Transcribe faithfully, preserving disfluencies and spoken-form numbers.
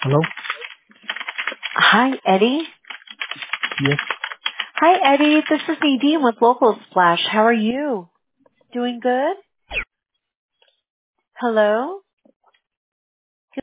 Hello? Hi, Eddie. Yes. Hi, Eddie. This is Nadine with Local Splash. How are you? Doing good? Hello?